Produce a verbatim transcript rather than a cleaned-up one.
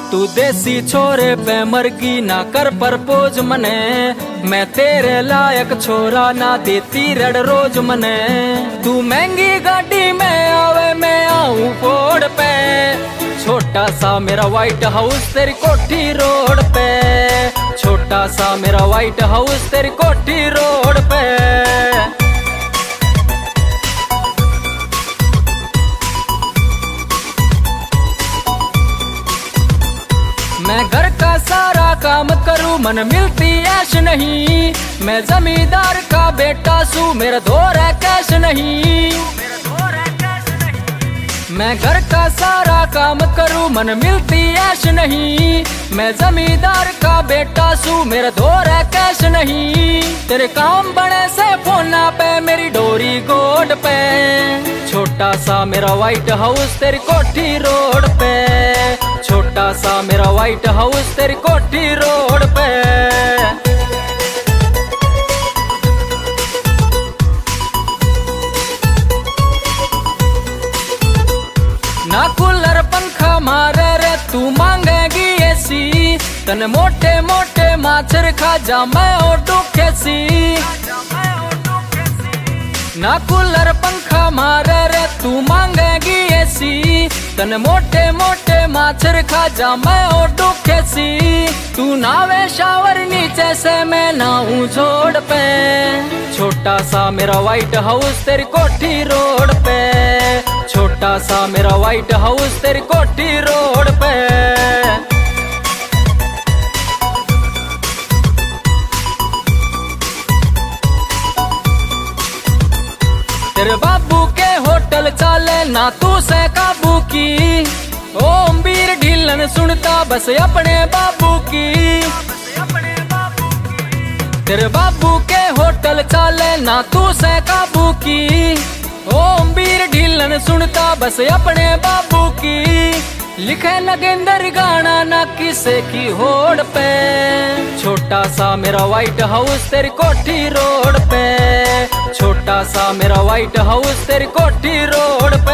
तू देसी छोरे पे मरगी ना कर परपोज मने, मैं तेरे लायक छोरा ना देती रड़ रोज मने। तू महंगी गाड़ी में आवे मैं आऊं फोड़ पे, छोटा सा मेरा व्हाइट हाउस तेरी कोठी रोड पे, छोटा सा मेरा व्हाइट हाउस तेरी कोठी रोड पे। मैं घर का सारा काम करूं मन मिलती ऐश नहीं, मैं जमींदार का बेटा सू मेरा दौर है कैश नहीं। मैं घर का सारा काम करूं मन मिलती ऐश नहीं, मैं जमींदार का बेटा सू मेरा दौर है कैश नहीं। तेरे काम बड़े से फोना पे मेरी डोरी गोड पे, छोटा सा मेरा व्हाइट हाउस तेरी कोठी रोड पे, छोटा सा मेरा व्हाइट हाउस तेरी कोठी रोड पे। ना कूलर पंखा मारे रे तू मांगेगी एसी, तने मोटे मोटे माछर खा जा मैं ओडू खेसी। ना कूलर पंखा मारे रे तू मांगेगी एसी, तने मोटे मोटे माछर खा जा मैं ओडू खेसी। तू नावे शावर नीचे से मैं नाऊं छोड़ पे, छोटा सा मेरा व्हाइट हाउस तेरी कोठी रोड पे, छोटा सा मेरा व्हाइट हाउस तेरी कोठी रोड पे। तेरे बाबू के होटल चाले ना तू से काबू की, ओम बीर ढीलन सुनता बस अपने बाबू की। तेरे बाबू के होटल चाले ना तू से काबू की, ओम बीर ढीलन सुनता बस अपने बाबू की। लिखे नगेंद्र गाना ना किसे की होड़ पे, छोटा सा मेरा व्हाइट हाउस तेरी कोठी रोड पे, छोटा सा मेरा व्हाइट हाउस तेरी कोठी रोड पे।